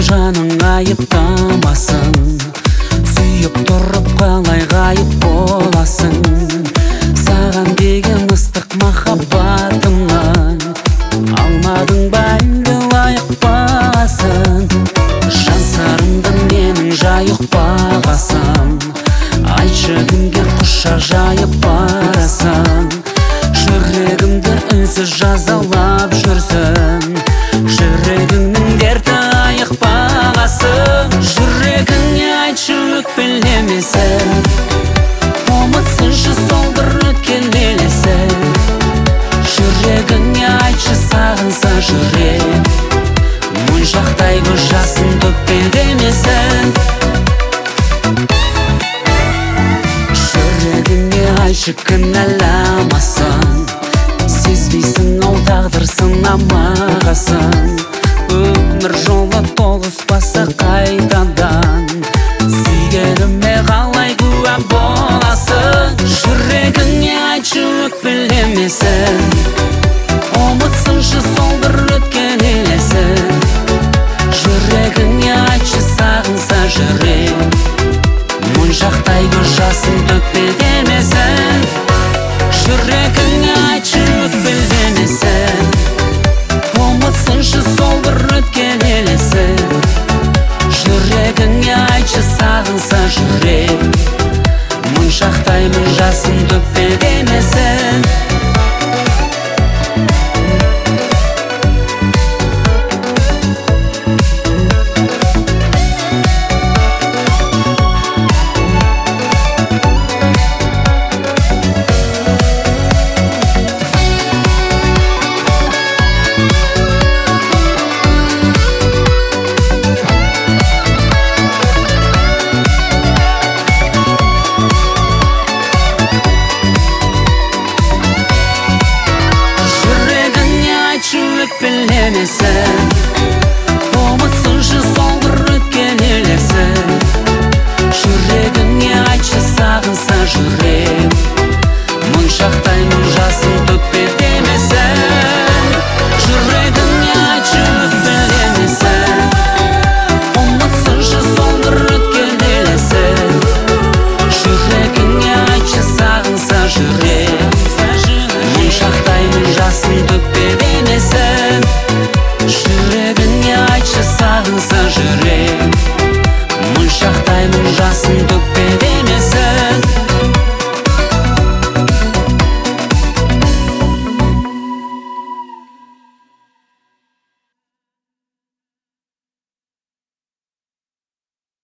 жаның айыптамасын, сүйіп тұрып қалай ғайып боласың. Саған деген ыстық махаббатымнан алмадың ба әлде лайық бағасын? Жан сарымды менің жайық бағасам, айтшы кімге құшақ жайып барасың? Жүрегімді үнсіз жазалап жүрсің, жүрегіңнің дерті айық бағасын. Жүрегіңе айтшы өкпелемесін, ұмытсыншы сол бір өткен елесін. Жүрегіңе айтшы сағынса жүрек, моншақтай көз жасын төкпе демесін. Жүрегіңе айтшы кінәламасын, сезбейсің ол тағдыр сынамағасын. Өмір жолы тоғыспаса қайтадан, сүйгеніме қалай куә боласың? Жүрегіңе айтшы өкпелемесін, ұмытсыншы сол бір өткен елесін. Жүрегіңе айтшы сағынса жүрек, моншақтай көз жасын төкпе демесін. Жүрегіңе айтшы өкпелемесін, ұмытсыншы сол бір өткен елесін. Жүрегіңе айтшы сағынса жүрек, моншақтаймын жасын төкпе демесін. Өкпелемесін, ұмытсыншы сол бір өткен елесін. Жүрегіңе айтшы сағынса жүрек, моншақтаймын жасын төкпе демесін. Жүрегіңе айтшы өкпелемесін, ұмытсыншы сол бір өткен елесін. Жүрегіңе айтшы сағынса жүрек, моншақтаймын жасын төкпе демесін. Жүрегіңе айтшы сағынса жүрек, моншақтаймын жасын төкпе демесін.